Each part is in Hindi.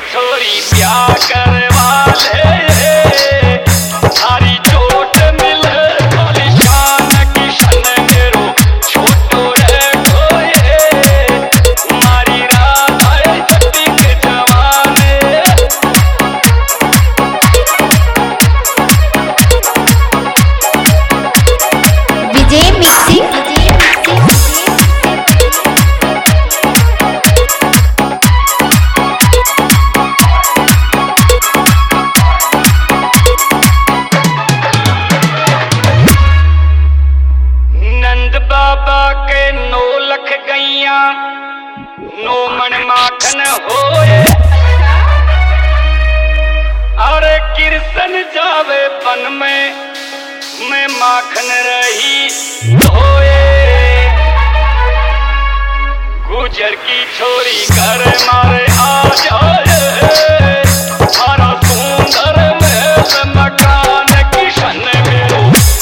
छोरी ब्याह करवा ले थारी चोट मिले बोली शान किशन मेरो छोटो रे कोये मारी रात आए जट्टी के जवाने विजय मिक्सिंग बाबा के 9 लख गैया 9 मन माखन होए अरे कृष्ण जावे वन में माखन रही धोए गुजर की छोरी घर मारे आ जाए मारा सुंदर में मकान किशन मेरो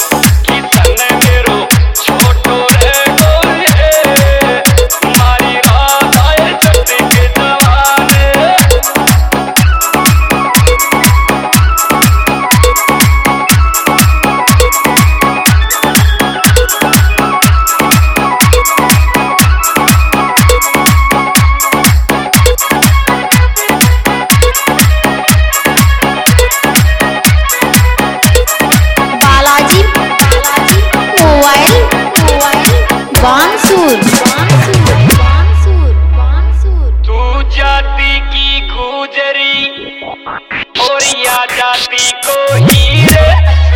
जाति को हीरे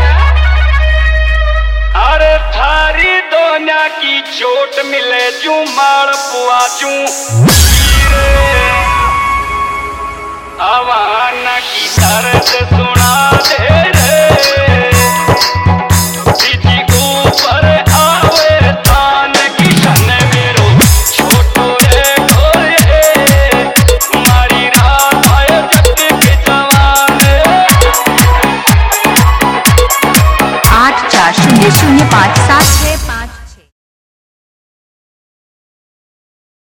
अरे थारी दोना की चोट मिले जू मार पुआ जू हीरे आवाना की दर्द सुन